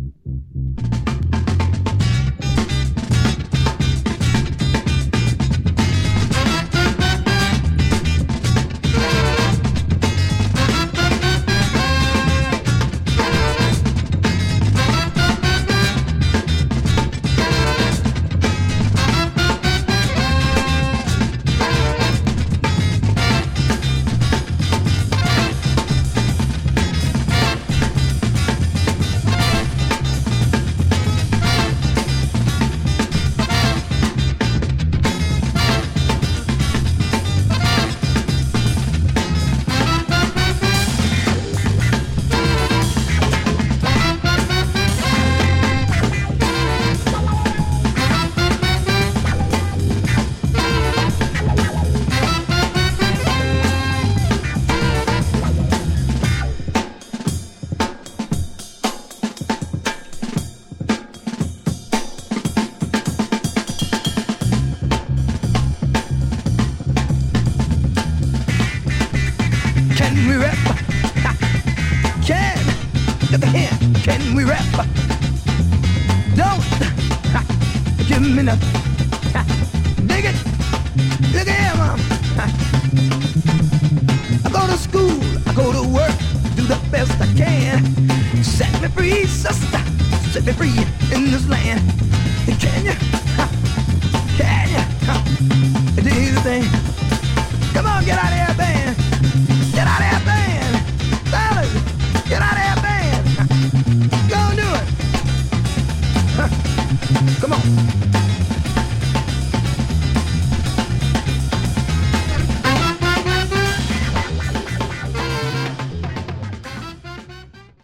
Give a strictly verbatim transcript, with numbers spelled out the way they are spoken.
we rap? Ha. Can, get the hand, can we rap? Don't ha. Give me nothing. Ha. Dig it, look at here, mom. Ha. I go to school, I go to work, do the best I can. Set me free, sister, set me free in this land. Can you? Ha. Can you? Ha.